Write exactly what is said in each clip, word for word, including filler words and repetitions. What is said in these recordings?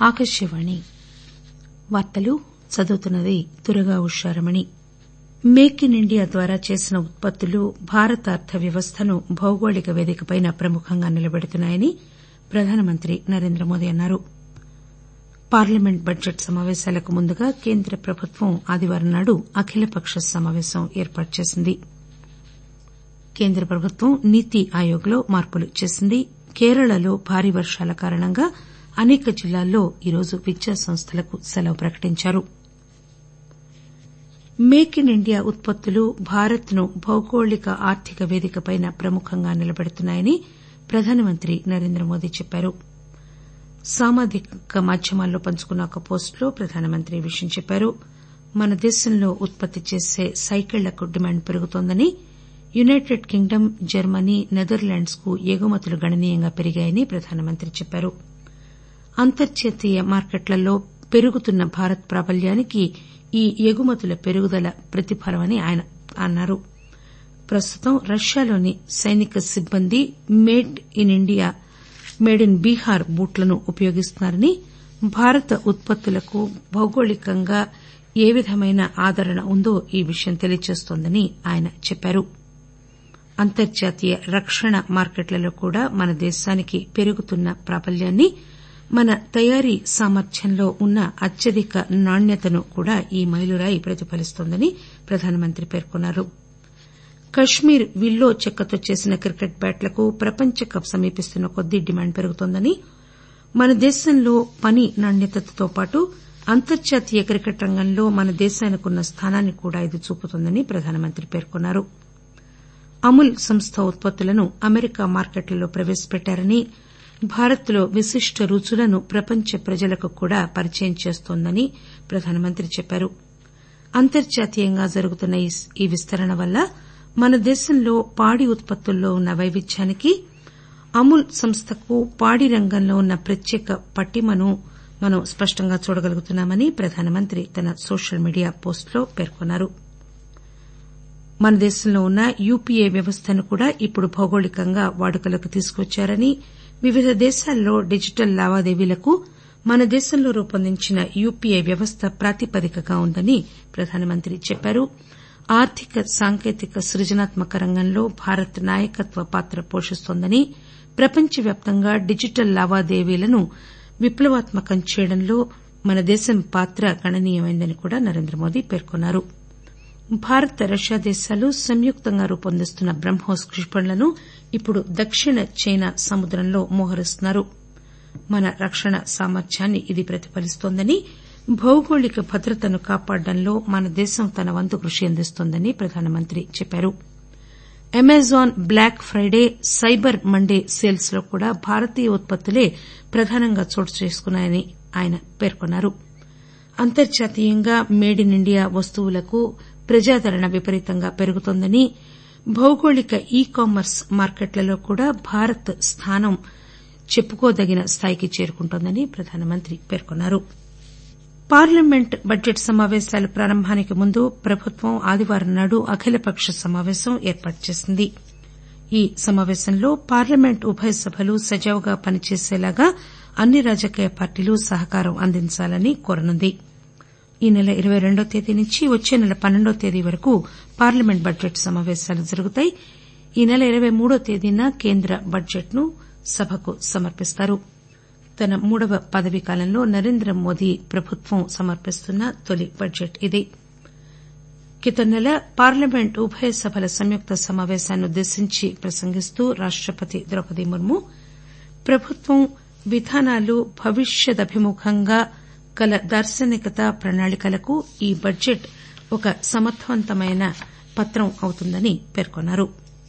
ఆకాశవాణి వార్తలు చదువుతున్నది Durga Usharamani. Make in India ద్వారా చేసిన ఉత్పత్తులు భారత అర్థ వ్యవస్థను భౌగోళిక వేదికపైన ప్రముఖంగా నిలబెడుతున్నాయని ప్రధానమంత్రి నరేంద్రమోదీ అన్నారు. పార్లమెంట్ బడ్జెట్ సమాపేశాలకు ముందుగా కేంద్ర ప్రభుత్వం ఆదివారం నాడు అఖిలపక్ష సమాపేశం ఏర్పాటు చేసింది. కేంద్ర ప్రభుత్వం నీతి ఆయోగ్ లో మార్పులు చేసింది. కేరళలో భారీ వర్షాల కారణంగా అనేక జిల్లాల్లో ఈరోజు విద్యాసంస్థలకు సెలవు ప్రకటించారు. మేక్ ఇన్ ఇండియా ఉత్పత్తులు భారత్ ను భౌగోళిక ఆర్థిక వేదికపైన ప్రముఖంగా నిలబెడుతున్నాయని ప్రధానమంత్రి నరేంద్రమోదీ చెప్పారు. సామాజిక మాధ్యమాల్లో పంచుకున్న ఒక పోస్టులో ప్రధానమంత్రి ఈ విషయం చెప్పారు. మన దేశంలో ఉత్పత్తి చేసే సైకిళ్లకు డిమాండ్ పెరుగుతోందని, యునైటెడ్ కింగ్డమ్, జర్మనీ, నెదర్లాండ్స్ కు ఎగుమతులు గణనీయంగా పెరిగాయని ప్రధానమంత్రి చెప్పారు. అంతర్జాతీయ మార్కెట్లలో పెరుగుతున్న భారత్ ప్రాబల్యానికి ఈ ఎగుమతుల పెరుగుదల ప్రతిఫలమని ఆయన అన్నారు. ప్రస్తుతం రష్యాలోని సైనిక సిబ్బంది made in India made in Bihar బూట్లను ఉపయోగిస్తున్నారని, భారత ఉత్పత్తులకు భౌగోళికంగా ఏ విధమైన ఆదరణ ఉందో ఈ విషయం తెలియజేస్తోందని ఆయన చెప్పారు. అంతర్జాతీయ రక్షణ మార్కెట్లలో కూడా మన దేశానికి పెరుగుతున్న ప్రాబల్యాన్ని, మన తయారీ సామర్థ్యంలో ఉన్న అత్యధిక నాణ్యతను కూడా ఈ మైలురాయి ప్రతిఫలిస్తోందని ప్రధానమంత్రి పేర్కొన్నారు. కశ్మీర్ విల్లో చెక్కతో చేసిన క్రికెట్ బ్యాట్లకు ప్రపంచ కప్ సమీపిస్తున్న కొద్దీ డిమాండ్ పెరుగుతోందని, మన దేశంలో పని నాణ్యతతో పాటు అంతర్జాతీయ క్రికెట్ రంగంలో మన దేశానికి ఉన్న స్థానాన్ని కూడా ఇది చూపుతోందని ప్రధానమంత్రి పేర్కొన్నారు. అమూల్ సంస్థ ఉత్పత్తులను అమెరికా మార్కెట్లలో ప్రవేశపెట్టారని, భారత్ లో విశిష్ట రుచులను ప్రపంచ ప్రజలకు కూడా పరిచయం చేస్తోందని ప్రధానమంత్రి చెప్పారు. అంతర్జాతీయంగా జరుగుతున్న ఈ విస్తరణ వల్ల మన దేశంలో పాడి ఉత్పత్తుల్లో ఉన్న వైవిధ్యానికి, అమూల్ సంస్థకు పాడి రంగంలో ఉన్న ప్రత్యేక పటిమను మనం స్పష్టంగా చూడగలుగుతున్నామని ప్రధానమంత్రి తన సోషల్ మీడియా పోస్టులో పేర్కొన్నారు. మన దేశంలో ఉన్న యూపీఐ వ్యవస్థను కూడా ఇప్పుడు భౌగోళికంగా వాడుకలోకి తీసుకువచ్చారని, వివిధ దేశాల్లో డిజిటల్ లావాదేవీలకు మన దేశంలో రూపొందించిన యూపీఐ వ్యవస్థ ప్రాతిపదికగా ఉందని ప్రధానమంత్రి చెప్పారు. ఆర్థిక సాంకేతిక సృజనాత్మక రంగంలో భారత్ నాయకత్వ పాత్ర పోషిస్తోందని, ప్రపంచవ్యాప్తంగా డిజిటల్ లావాదేవీలను విప్లవాత్మకం చేయడంలో మన దేశం పాత్ర గణనీయమైందని కూడా నరేంద్రమోదీ పేర్కొన్నారు. భారత్, రష్యా దేశాలు సంయుక్తంగా రూపొందిస్తున్న బ్రహ్మోస్ క్షిపణులను ఇప్పుడు దక్షిణ చైనా సముద్రంలో మోహరిస్తున్నారు. మన రక్షణ సామర్థ్యాన్ని ఇది ప్రతిఫలిస్తోందని, భౌగోళిక భద్రతను కాపాడడంలో మన దేశం తన వంతు కృషి అందిస్తోందని ప్రధానమంత్రి చెప్పారు. Amazon Black Friday, Cyber Monday sales లో కూడా భారతీయ ఉత్పత్తులే ప్రధానంగా చోటు చేసుకున్నాయని ఆయన పేర్కొన్నారు. అంతర్జాతీయంగా మేడ్ ఇన్ ఇండియా వస్తువులకు ప్రజాదరణ విపరీతంగా పెరుగుతోందని, భౌగోళిక ఈ కామర్స్ మార్కెట్లలో కూడా భారత్ స్థానం చెప్పుకోదగిన స్థాయికి చేరుకుంటోందని ప్రధానమంత్రి పేర్కొన్నారు. పార్లమెంట్ బడ్జెట్ సమాపేశాల ప్రారంభానికి ముందు ప్రభుత్వం ఆదివారం నాడు అఖిలపక్ష సమాపేశం ఏర్పాటు చేసింది. ఈ సమాపేశంలో పార్లమెంట్ ఉభయ సభలు సజావుగా పనిచేసేలాగా అన్ని రాజకీయ పార్టీలు సహకారం అందించాలని కోరనుంది. ఈ నెల ఇరవై రెండో తేదీ నుంచి వచ్చే నెల పన్నెండో తేదీ వరకు పార్లమెంట్ బడ్జెట్ సమాపేశాలు జరుగుతాయి. ఈ నెల ఇరవై మూడో తేదీన కేంద్ర బడ్జెట్ ను సభకు సమర్పిస్తారు. తన మూడవ పదవీకాలంలో నరేంద్ర మోదీ ప్రభుత్వం సమర్పిస్తున్న తొలి బడ్జెట్ ఇది. క్రితం నెల పార్లమెంట్ ఉభయ సభల సంయుక్త సమాపేశాన్నుద్దేశించి ప్రసంగిస్తూ రాష్టపతి ద్రౌపది ముర్ము, ప్రభుత్వం విధానాలు భవిష్యదభిముఖంగా గల దార్శనికత, ప్రణాళికలకు ఈ బడ్జెట్ ఒక సమర్థవంతమైన పత్రం అవుతుందని పేర్కొన్నారు.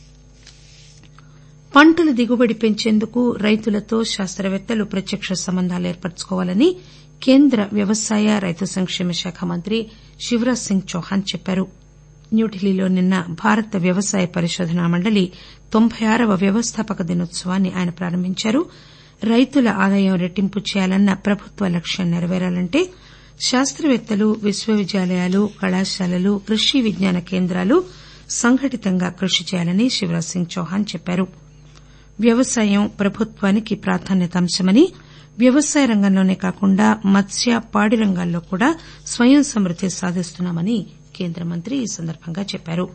పంటల దిగుబడి పెంచేందుకు రైతులతో శాస్తవేత్తలు ప్రత్యక్ష సంబంధాలు ఏర్పరచుకోవాలని కేంద్ర వ్యవసాయ, రైతు సంక్షేమ శాఖ మంత్రి శివరాజ్ సింగ్ చౌహాన్ చెప్పారు. న్యూఢిల్లీలో నిన్న భారత వ్యవసాయ పరిశోధనా మండలి తొంభై ఆరవ వ్యవస్థాపక దినోత్సవాన్ని ఆయన ప్రారంభించారు. రైతుల ఆదాయం రెట్టింపు చేయాలన్న ప్రభుత్వ లక్ష్యం నెరవేరాలంటే శాస్తవేత్తలు, విశ్వవిద్యాలయాలు, కళాశాలలు, కృషి విజ్ఞాన కేంద్రాలు సంఘటితంగా కృషి చేయాలని శివరాజ్ సింగ్ చౌహాన్ చెప్పారు. వ్యవసాయం ప్రభుత్వానికి ప్రాధాన్యత అంశమని, వ్యవసాయ రంగంలోనే కాకుండా మత్స్య పాడి రంగాల్లో కూడా స్వయం సమృద్ది సాధిస్తున్నామని కేంద్ర మంత్రి ఈ సందర్భంగా చెప్పారు.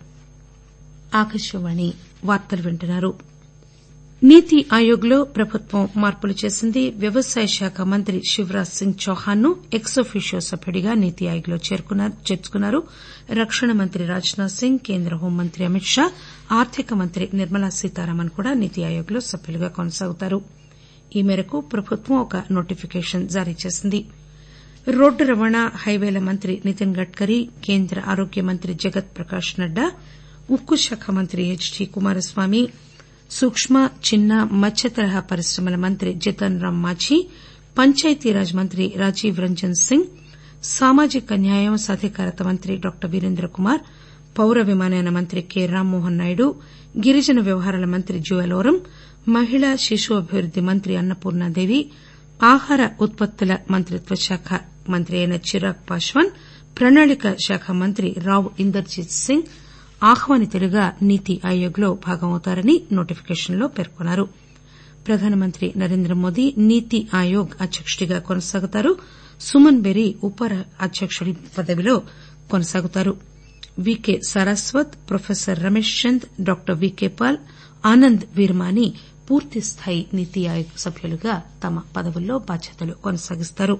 నీతి ఆయోగ్ లో ప్రభుత్వం మార్పులు చేసింది. వ్యవసాయ శాఖ మంత్రి శివరాజ్ సింగ్ చౌహాన్ ను ఎక్స్-అఫీషియో సభ్యుడిగా నీతి ఆయోగ్ లో చేర్చుకున్నారు. రక్షణ మంత్రి రాజ్ నాథ్ సింగ్, కేంద్ర హోంమంత్రి అమిత్ షా, ఆర్థిక మంత్రి నిర్మలా సీతారామన్ కూడా నీతి ఆయోగ్ లో సభ్యులుగా కొనసాగుతారు. ఈ మేరకు ప్రభుత్వం ఒక నోటిఫికేషన్ జారీ చేసింది. రోడ్డు రవాణా, హైవేల మంత్రి నితిన్ గడ్కరీ, కేంద్ర ఆరోగ్య మంత్రి జగత్ ప్రకాష్ నడ్డా, ఉక్కు శాఖ మంత్రి హెచ్ డి కుమారస్వామి, సూక్కు చిన్న మధ్య తరహా పరిశ్రమల మంత్రి జితన్ రామ్ మాఝీ, పంచాయతీరాజ్ మంత్రి రాజీవ్ రంజన్ సింగ్, సామాజిక న్యాయం సాధికారత మంత్రి డాక్టర్ వీరేంద్ర కుమార్, పౌర విమానయాన మంత్రి కె రామ్మోహన్ నాయుడు, గిరిజన వ్యవహారాల మంత్రి జువల్ ఓరం, మహిళా శిశు అభివృద్ది మంత్రి అన్నపూర్ణాదేవి, ఆహార ఉత్పత్తుల మంత్రిత్వ శాఖ మంత్రి అయిన చిరాగ్ పాశ్వాన్, ప్రణాళిక శాఖ మంత్రి రావ్ ఇందర్జిత్ సింగ్ ఆహ్వానితులుగా నీతి ఆయోగ్ లో భాగమవుతారని నోటిఫికేషన్లో పేర్కొన్నారు. ప్రధానమంత్రి నరేంద్ర మోదీ నీతి ఆయోగ్ అధ్యకుడిగా కొనసాగుతారు. సుమన్ బెరీ ఉప అధ్యకుడి పదవిలో కొనసాగుతారు. VK Saraswat, professor Ramesh Chand, doctor VK Paul, Anand Virmani పూర్తిస్థాయి నీతి ఆయోగ్ సభ్యులుగా తమ పదవుల్లో బాధ్యతలు కొనసాగిస్తారు.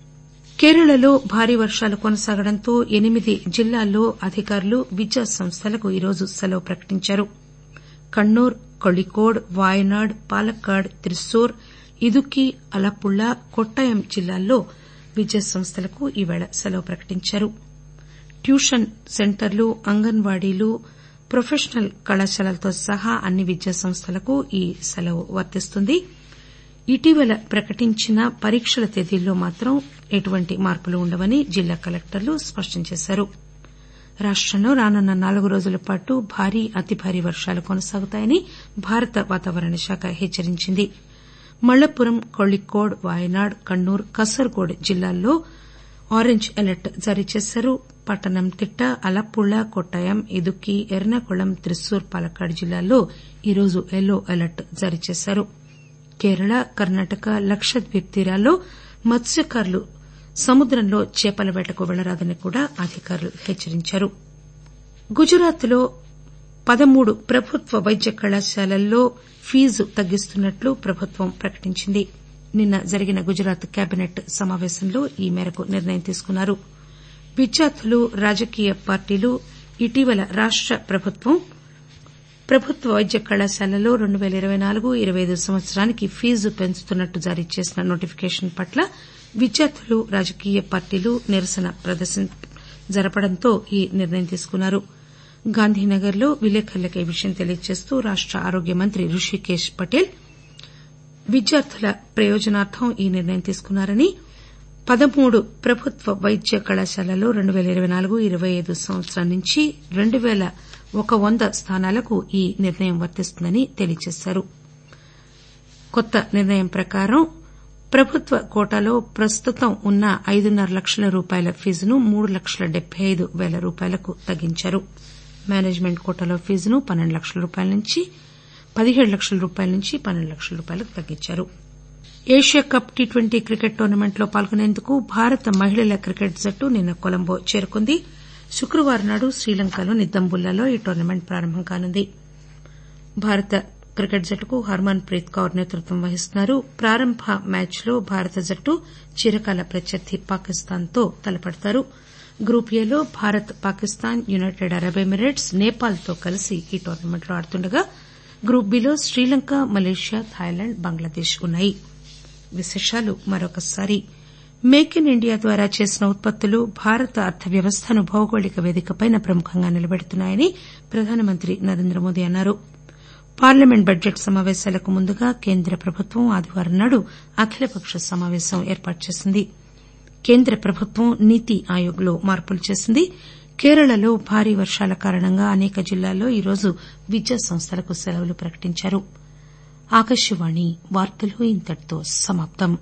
కేరళలో భారీ వర్షాలు కొనసాగడంతో ఎనిమిది జిల్లాల్లో అధికారులు విద్యా సంస్థలకు ఈరోజు సెలవు ప్రకటించారు. కన్నూర్, కోళికోడ్, వాయనాడ్, పాలక్కాడ్, త్రిశూర్, ఇదుక్కి, అలప్పుళ, కొట్టాయం జిల్లాల్లో విద్యా సంస్థలకు ఈవేళ సెలవు ప్రకటించారు. ట్యూషన్ సెంటర్లు, అంగన్వాడీలు, ప్రొఫెషనల్ కళాశాలలతో సహా అన్ని విద్యా సంస్థలకు ఈ సెలవు వర్తిస్తుంది. ఇటీవల ప్రకటించిన పరీక్షల తేదీల్లో మాత్రం ఎటువంటి మార్పులు ఉండవని జిల్లా కలెక్టర్లు స్పష్టం చేశారు. రాష్టంలో రానున్న నాలుగు రోజుల పాటు భారీ అతి భారీ వర్షాలు కొనసాగుతాయని భారత వాతావరణ శాఖ హెచ్చరించింది. మళ్లపురం, కోళికోడ్, వాయనాడ్, కన్నూర్, కసర్గోడ్ జిల్లాల్లో ఆరెంజ్ అలర్ట్ జారీ చేశారు. పట్టణంతిట్ట, అలప్పుళ, కొట్టాయం, ఇదుక్కి, ఎర్నాకుళం, త్రిశూర్, పాలక్కాడ్ జిల్లాల్లో ఈరోజు యెల్లో అలర్ట్ జారీ చేశారు. కేరళ, కర్ణాటక, లక్షద్వీప్ తీరాల్లో మత్స్యకారులు సముద్రంలో చేపల వేటకు వెళ్లరాదని కూడా అధికారులు హెచ్చరించారు. గుజరాత్ లో పదమూడు ప్రభుత్వ వైద్య కళాశాలల్లో ఫీజు తగ్గిస్తున్నట్లు ప్రభుత్వం ప్రకటించింది. నిన్న జరిగిన గుజరాత్ కేబినెట్ సమావేశంలో ఈ మేరకు నిర్ణయం తీసుకున్నారు. విద్యార్థులు, రాజకీయ పార్టీలు ఇటీవల రాష్ట ప్రభుత్వం ప్రభుత్వ వైద్య కళాశాలల్లో రెండు పేల ఇరవై నాలుగు ఇరవై ఐదు సంవత్సరానికి ఫీజు పెంచుతున్నట్లు జారీ చేసిన నోటిఫికేషన్ పట్ల విద్యార్థులు, రాజకీయ పార్టీలు నిరసన ప్రదర్శన జరపడంతో ఈ నిర్ణయం తీసుకున్నారు. గాంధీనగర్ లో విలేకరులకు ఈ విషయం తెలియజేస్తూ రాష్ట ఆరోగ్య మంత్రి రుషికేశ్ పటేల్ విద్యార్థుల ప్రయోజనార్థం ఈ నిర్ణయం తీసుకున్నారని, పదమూడు ప్రభుత్వ వైద్య కళాశాలల్లో రెండు పేల ఇరవై నాలుగు ఇరవై ఐదు సంవత్సరం నుంచి రెండు పేల ఒక వంద స్థానాలకు ఈ నిర్ణయం వర్తిస్తుందని తెలియజేశారు. కొత్త నిర్ణయం ప్రకారం ప్రభుత్వ కోటాలో ప్రస్తుతం ఉన్న ఐదున్నర లక్షల రూపాయల ఫీజును మూడు లక్షల డెబ్బై ఐదు పేల రూపాయలకు తగ్గించారు. మేనేజ్మెంట్ కోటాలో ఫీజును పన్నెండు లక్షల రూపాయల నుంచి పదిహేడు లక్షల రూపాయల నుంచి పన్నెండు లక్షల రూపాయలకు తగ్గించారు. Asia cup T twenty cricket టోర్నమెంట్లో పాల్గొనేందుకు భారత మహిళల క్రికెట్ జట్టు నిన్న కొలంబో చేరుకుంది. శుక్రవారం నాడు శ్రీలంకలోని దంబుల్లాలో ఈ టోర్నమెంట్ ప్రారంభం కానుంది. భారత క్రికెట్ జట్టుకు హర్మన్ ప్రీత్ కౌర్ నేతృత్వం వహిస్తున్నారు. ప్రారంభ మ్యాచ్లో భారత జట్టు చిరకాల ప్రత్యర్థి పాకిస్తాన్ తో తలపడతారు. గ్రూప్ ఏలో Bharat, Pakistan, United Arab Emirates, Nepal తో కలిసి ఈ టోర్నమెంట్లో ఆడుతుండగా గ్రూప్ బిలో శ్రీలంక, మలేషియా, థాయిలాండ్, బంగ్లాదేశ్ ఉన్నాయి. విశేషాలు మరొకసారి. మేక్ ఇన్ ఇండియా ద్వారా చేసిన ఉత్పత్తులు భారత అర్థ వ్యవస్థను భౌగోళిక వేదికపై ప్రముఖంగా నిలబెడుతున్నాయని ప్రధానమంత్రి నరేంద్ర మోదీ అన్నారు. పార్లమెంట్ బడ్జెట్ సమావేశాలకు ముందుగా కేంద్ర ప్రభుత్వం ఆదివారం నాడు అఖిలపక్ష సమావేశం ఏర్పాటు చేసింది. కేంద్ర ప్రభుత్వం నీతి ఆయోగ్ లో మార్పులు చేసింది. కేరళలో భారీ వర్షాల కారణంగా అనేక జిల్లాల్లో ఈరోజు విద్యా సంస్థలకు సెలవులు ప్రకటించారు. ఆకాశవాణి వార్తలు ఇంతటితో సమాప్తం.